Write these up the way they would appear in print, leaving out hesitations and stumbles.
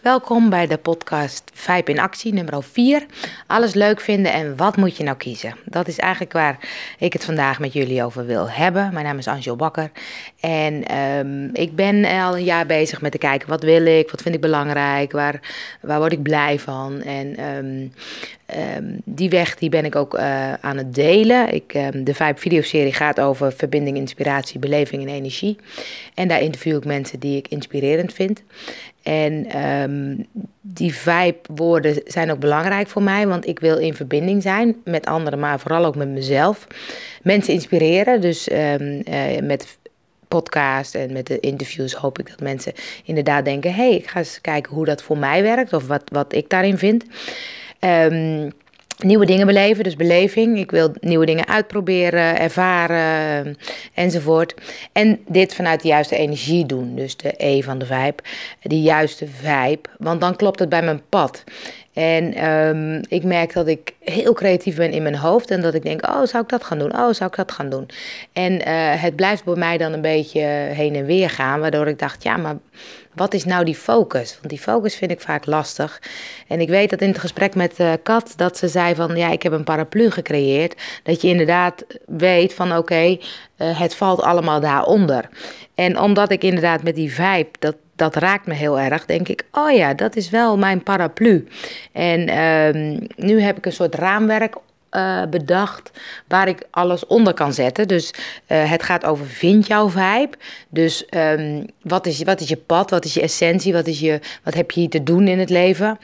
Welkom bij de podcast Vibe in Actie, nummer 4. Alles leuk vinden en wat moet je nou kiezen? Dat is eigenlijk waar ik het vandaag met jullie over wil hebben. Mijn naam is Angel Bakker en ik ben al een jaar bezig met te kijken wat wil ik, wat vind ik belangrijk, waar word ik blij van. En die weg die ben ik ook aan het delen. De Vibe videoserie gaat over verbinding, inspiratie, beleving en energie. En daar interview ik mensen die ik inspirerend vind. En die vibe-woorden zijn ook belangrijk voor mij, want ik wil in verbinding zijn met anderen, maar vooral ook met mezelf. Mensen inspireren, dus met podcast en met de interviews hoop ik dat mensen inderdaad denken, hey, ik ga eens kijken hoe dat voor mij werkt of wat ik daarin vind. Nieuwe dingen beleven, dus beleving. Ik wil nieuwe dingen uitproberen, ervaren enzovoort. En dit vanuit de juiste energie doen, dus de E van de vibe, de juiste vibe, want dan klopt het bij mijn pad. En ik merk dat ik heel creatief ben in mijn hoofd en dat ik denk, oh, zou ik dat gaan doen? Oh, zou ik dat gaan doen? En het blijft bij mij dan een beetje heen en weer gaan, waardoor ik dacht, ja, maar wat is nou die focus? Want die focus vind ik vaak lastig. En ik weet dat in het gesprek met Kat, dat ze zei van, ja, ik heb een paraplu gecreëerd. Dat je inderdaad weet van, oké, het valt allemaal daaronder. En omdat ik inderdaad met die vibe, dat raakt me heel erg, denk ik, oh ja, dat is wel mijn paraplu. En nu heb ik een soort raamwerk bedacht waar ik alles onder kan zetten. Dus het gaat over vind jouw vibe. Dus wat is je pad, wat is je essentie, wat heb je hier te doen in het leven?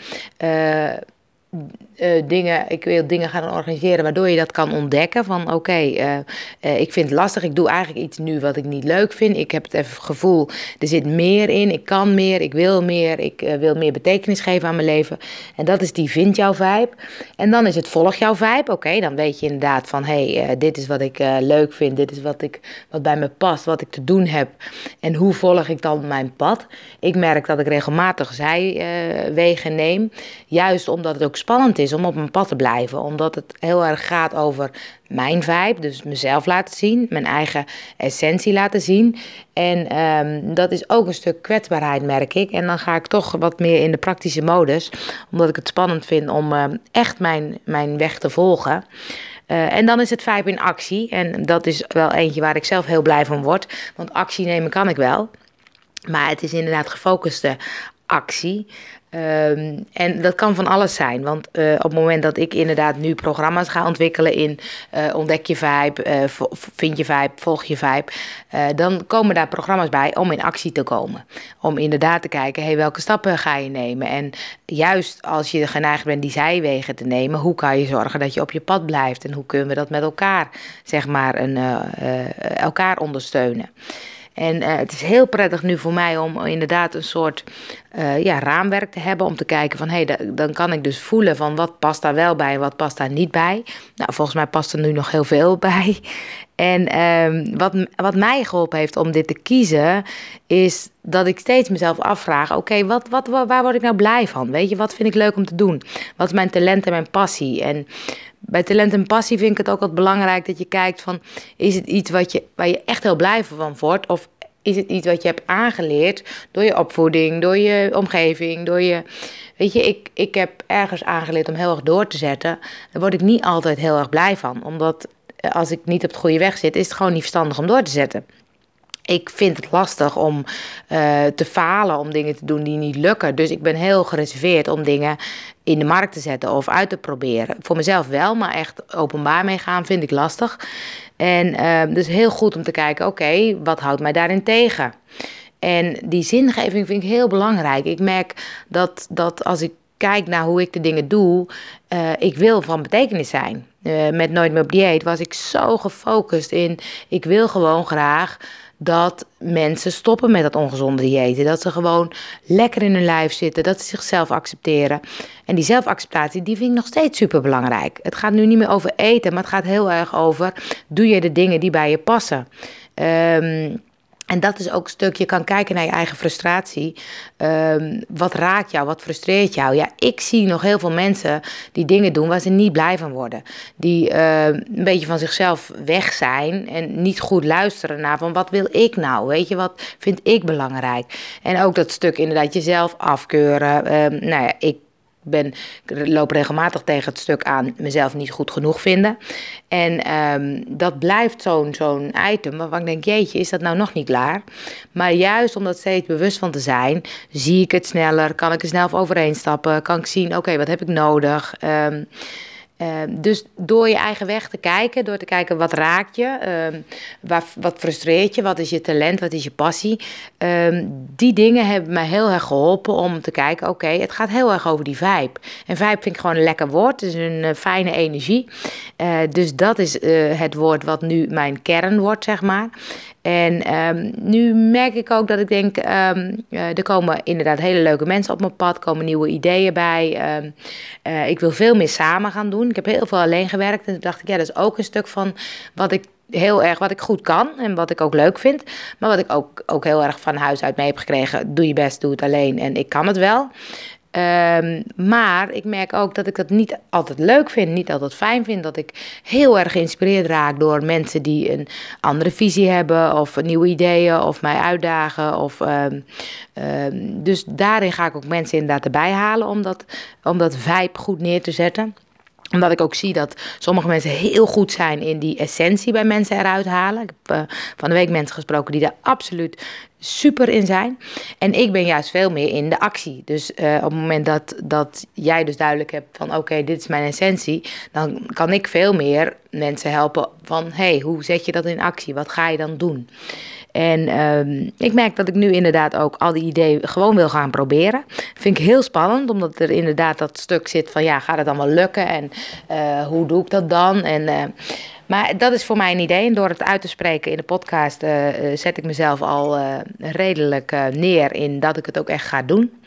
Ik wil dingen gaan organiseren waardoor je dat kan ontdekken. Van oké, ik vind het lastig, ik doe eigenlijk iets nu wat ik niet leuk vind. Ik heb het gevoel, er zit meer in, ik kan meer, ik wil meer betekenis geven aan mijn leven. En dat is die vind jouw vibe. En dan is het volg jouw vibe. Oké, dan weet je inderdaad van dit is wat ik leuk vind, dit is wat bij me past, wat ik te doen heb. En hoe volg ik dan mijn pad? Ik merk dat ik regelmatig zijwegen neem, juist omdat het ook spannend is om op mijn pad te blijven. Omdat het heel erg gaat over mijn vibe, dus mezelf laten zien, mijn eigen essentie laten zien. En dat is ook een stuk kwetsbaarheid, merk ik. En dan ga ik toch wat meer in de praktische modus, omdat ik het spannend vind om echt mijn weg te volgen. En dan is het vibe in actie. En dat is wel eentje waar ik zelf heel blij van word. Want actie nemen kan ik wel. Maar het is inderdaad gefocuste actie. En dat kan van alles zijn, want op het moment dat ik inderdaad nu programma's ga ontwikkelen in ontdek je vibe, vind je vibe, volg je vibe, dan komen daar programma's bij om in actie te komen. Om inderdaad te kijken, welke stappen ga je nemen? En juist als je geneigd bent die zijwegen te nemen, hoe kan je zorgen dat je op je pad blijft? En hoe kunnen we dat met elkaar, zeg maar, elkaar ondersteunen? En het is heel prettig nu voor mij om inderdaad een soort raamwerk te hebben. Om te kijken van, dan kan ik dus voelen van wat past daar wel bij en wat past daar niet bij. Nou, volgens mij past er nu nog heel veel bij. En wat mij geholpen heeft om dit te kiezen, is dat ik steeds mezelf afvraag, oké, waar word ik nou blij van? Weet je, wat vind ik leuk om te doen? Wat is mijn talent en mijn passie? En bij talent en passie vind ik het ook wat belangrijk dat je kijkt van, is het iets waar je echt heel blij van wordt? Of is het iets wat je hebt aangeleerd door je opvoeding, door je omgeving, Weet je, ik heb ergens aangeleerd om heel erg door te zetten. Daar word ik niet altijd heel erg blij van. Omdat als ik niet op de goede weg zit, is het gewoon niet verstandig om door te zetten. Ik vind het lastig om te falen, om dingen te doen die niet lukken. Dus ik ben heel gereserveerd om dingen in de markt te zetten of uit te proberen. Voor mezelf wel, maar echt openbaar meegaan vind ik lastig. En dus heel goed om te kijken, oké, wat houdt mij daarin tegen? En die zingeving vind ik heel belangrijk. Ik merk dat als ik kijk naar hoe ik de dingen doe, ik wil van betekenis zijn. Met Nooit meer op dieet was ik zo gefocust in, ik wil gewoon graag dat mensen stoppen met dat ongezonde diëten. Dat ze gewoon lekker in hun lijf zitten, dat ze zichzelf accepteren. En die zelfacceptatie, die vind ik nog steeds superbelangrijk. Het gaat nu niet meer over eten, maar het gaat heel erg over, doe je de dingen die bij je passen? En dat is ook een stuk, je kan kijken naar je eigen frustratie. Wat raakt jou, wat frustreert jou? Ja, ik zie nog heel veel mensen die dingen doen waar ze niet blij van worden. Die een beetje van zichzelf weg zijn en niet goed luisteren naar van wat wil ik nou? Weet je, wat vind ik belangrijk? En ook dat stuk inderdaad jezelf afkeuren. Nou ja, ik loop regelmatig tegen het stuk aan mezelf niet goed genoeg vinden. En dat blijft zo'n item waarvan ik denk, jeetje, is dat nou nog niet klaar? Maar juist om dat steeds bewust van te zijn, zie ik het sneller, kan ik er snel overheen stappen, kan ik zien, oké, wat heb ik nodig? Dus door je eigen weg te kijken, door te kijken wat raakt je, wat frustreert je, wat is je talent, wat is je passie. Die dingen hebben mij heel erg geholpen om te kijken, oké, het gaat heel erg over die vibe. En vibe vind ik gewoon een lekker woord, het is een fijne energie. Dus dat is het woord wat nu mijn kern wordt, zeg maar. En nu merk ik ook dat ik denk, er komen inderdaad hele leuke mensen op mijn pad, komen nieuwe ideeën bij. Ik wil veel meer samen gaan doen. Ik heb heel veel alleen gewerkt en toen dacht ik, ja, dat is ook een stuk van wat ik goed kan en wat ik ook leuk vind. Maar wat ik ook heel erg van huis uit mee heb gekregen, doe je best, doe het alleen en ik kan het wel. Maar ik merk ook dat ik dat niet altijd leuk vind, niet altijd fijn vind. Dat ik heel erg geïnspireerd raak door mensen die een andere visie hebben of nieuwe ideeën of mij uitdagen. Dus daarin ga ik ook mensen inderdaad erbij halen om dat vibe goed neer te zetten. Omdat ik ook zie dat sommige mensen heel goed zijn in die essentie bij mensen eruit halen. Ik heb van de week mensen gesproken die daar absoluut super in zijn. En ik ben juist veel meer in de actie. Dus op het moment dat jij dus duidelijk hebt van oké, dit is mijn essentie, dan kan ik veel meer mensen helpen van hey, hoe zet je dat in actie? Wat ga je dan doen? En ik merk dat ik nu inderdaad ook al die ideeën gewoon wil gaan proberen. Vind ik heel spannend, omdat er inderdaad dat stuk zit van ja, gaat het dan wel lukken? En hoe doe ik dat dan? Maar dat is voor mij een idee. En door het uit te spreken in de podcast zet ik mezelf al redelijk neer in dat ik het ook echt ga doen.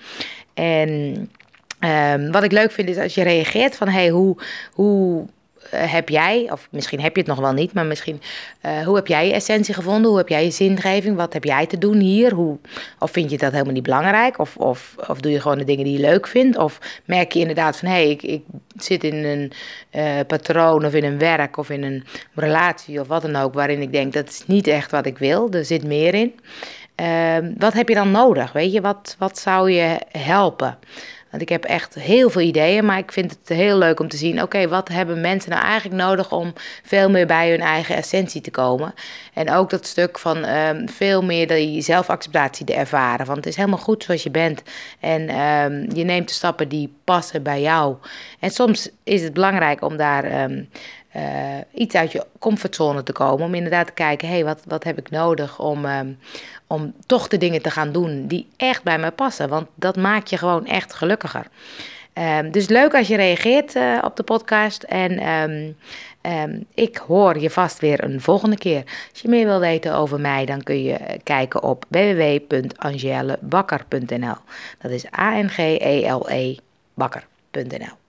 En wat ik leuk vind is als je reageert van hey, hoe heb jij, of misschien heb je het nog wel niet, maar misschien hoe heb jij je essentie gevonden? Hoe heb jij je zingeving? Wat heb jij te doen hier? Of vind je dat helemaal niet belangrijk? Of doe je gewoon de dingen die je leuk vindt? Of merk je inderdaad van hey, ik zit in een patroon of in een werk of in een relatie of wat dan ook, waarin ik denk dat is niet echt wat ik wil. Er zit meer in. Wat heb je dan nodig? Weet je, wat zou je helpen? Want ik heb echt heel veel ideeën, maar ik vind het heel leuk om te zien, oké, wat hebben mensen nou eigenlijk nodig om veel meer bij hun eigen essentie te komen? En ook dat stuk van veel meer die zelfacceptatie te ervaren. Want het is helemaal goed zoals je bent. En je neemt de stappen die passen bij jou. En soms is het belangrijk om daar iets uit je comfortzone te komen. Om inderdaad te kijken, hey, wat heb ik nodig om toch de dingen te gaan doen die echt bij mij passen. Want dat maakt je gewoon echt gelukkiger. Dus leuk als je reageert op de podcast. En ik hoor je vast weer een volgende keer. Als je meer wil weten over mij, dan kun je kijken op www.angelebakker.nl. Dat is ANGELE Bakker.nl.